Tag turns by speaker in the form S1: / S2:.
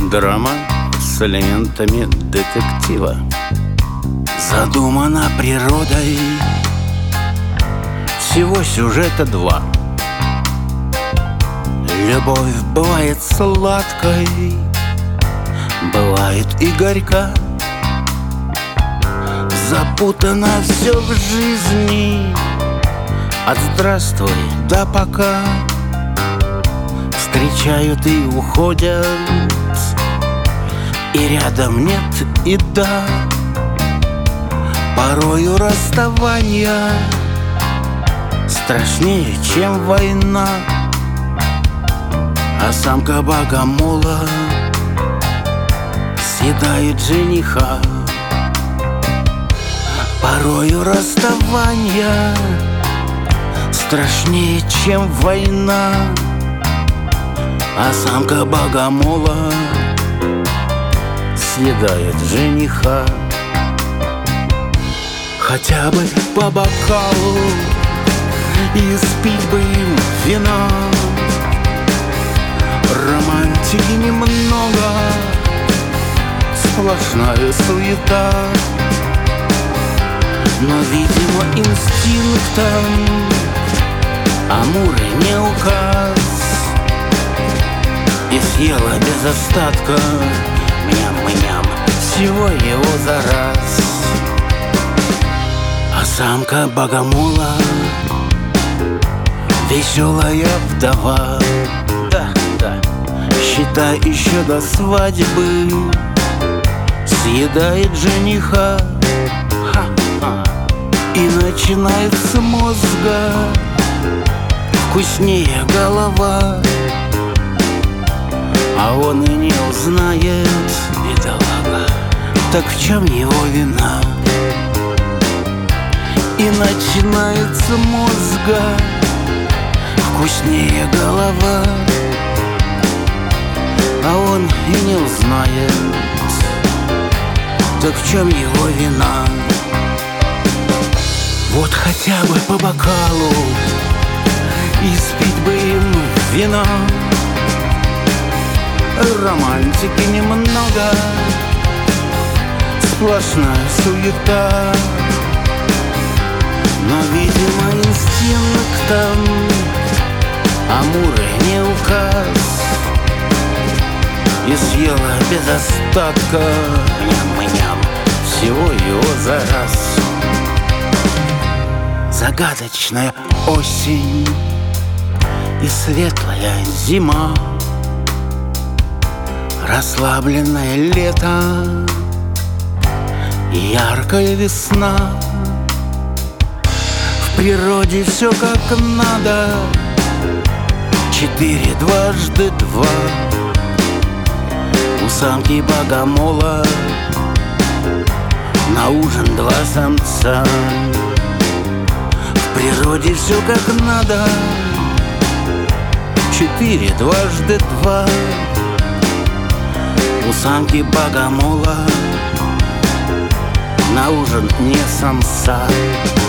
S1: Драма с элементами детектива. Задумана природой, всего сюжета два. Любовь бывает сладкой, бывает и горька. Запутано все в жизни, от здравствуй до пока. Встречают и уходят, и рядом нет, и да. Порою расставания страшнее, чем война. А самка богомола съедает жениха. Порою расставания страшнее, чем война. А самка богомола съедает жениха. Хотя бы по бокалу и спить бы им вина. Романтики немного, сплошная суета. Но, видимо, инстинктом Амуры не указ. И съела без остатка ням-ням всего его за раз. А самка богомола веселая вдова. Да, считай, еще до свадьбы съедает жениха. И начинает с мозга вкуснее голова. А он и не узнает, бедолага, так в чем его вина? И начинает с мозга вкуснее голова. А он и не узнает, так в чем его вина? Вот хотя бы по бокалу и спить бы им вина. Романтики немного, сплошная суета. Но, видимо, инстинктом Амуры не указ. И съела без остатка ням-ням всего его за раз. Загадочная осень и светлая зима, расслабленное лето и яркая весна. В природе все как надо, 4 дважды 2. У самки богомола на ужин 2 самца. В природе все как надо, 4 дважды 2. У самки богомола на ужин не самца.